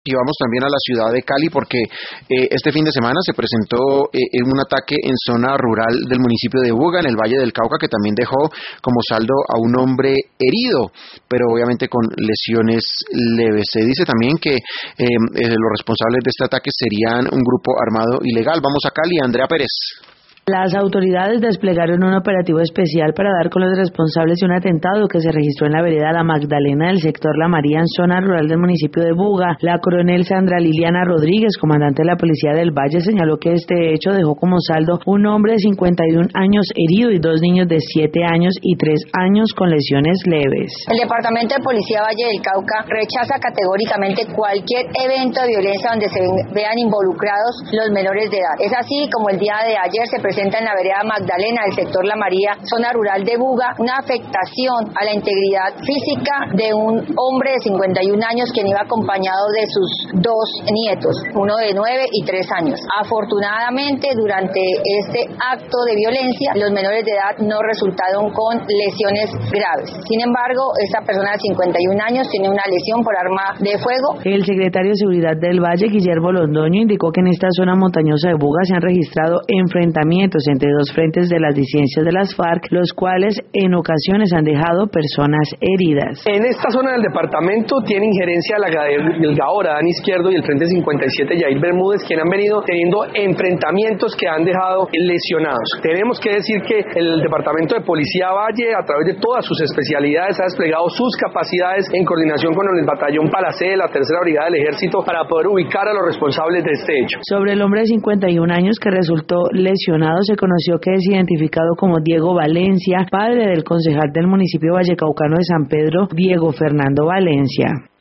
Y vamos también a la ciudad de Cali porque este fin de semana se presentó un ataque en zona rural del municipio de Buga, en el Valle del Cauca, que también dejó como saldo a un hombre herido, pero obviamente con lesiones leves. Se dice también que los responsables de este ataque serían un grupo armado ilegal. Vamos a Cali, Andrea Pérez. Las autoridades desplegaron un operativo especial para dar con los responsables de un atentado que se registró en la vereda La Magdalena del sector La María, en zona rural del municipio de Buga. La coronel Sandra Liliana Rodríguez, comandante de la Policía del Valle, señaló que este hecho dejó como saldo un hombre de 51 años herido y 2 niños de 7 años y 3 años con lesiones leves. El Departamento de Policía Valle del Cauca rechaza categóricamente cualquier evento de violencia donde se vean involucrados los menores de edad. Es así como el día de ayer se presenta en la vereda Magdalena del sector La María, zona rural de Buga, una afectación a la integridad física de un hombre de 51 años quien iba acompañado de sus 2 nietos, uno de 9 y 3 años. Afortunadamente, durante este acto de violencia, los menores de edad no resultaron con lesiones graves. Sin embargo, esta persona de 51 años tiene una lesión por arma de fuego. El secretario de Seguridad del Valle, Guillermo Londoño, indicó que en esta zona montañosa de Buga se han registrado enfrentamientos entre 2 frentes de las disidencias de las FARC, los cuales en ocasiones han dejado personas heridas. En esta zona del departamento tiene injerencia el Gaora, Dan Izquierdo, y el Frente 57, Yair Bermúdez, quien han venido teniendo enfrentamientos que han dejado lesionados. Tenemos que decir que el Departamento de Policía Valle, a través de todas sus especialidades, ha desplegado sus capacidades en coordinación con el Batallón Palacé de la Tercera Brigada del Ejército para poder ubicar a los responsables de este hecho. Sobre el hombre de 51 años que resultó lesionado, se conoció que es identificado como Diego Valencia, padre del concejal del municipio vallecaucano de San Pedro, Diego Fernando Valencia.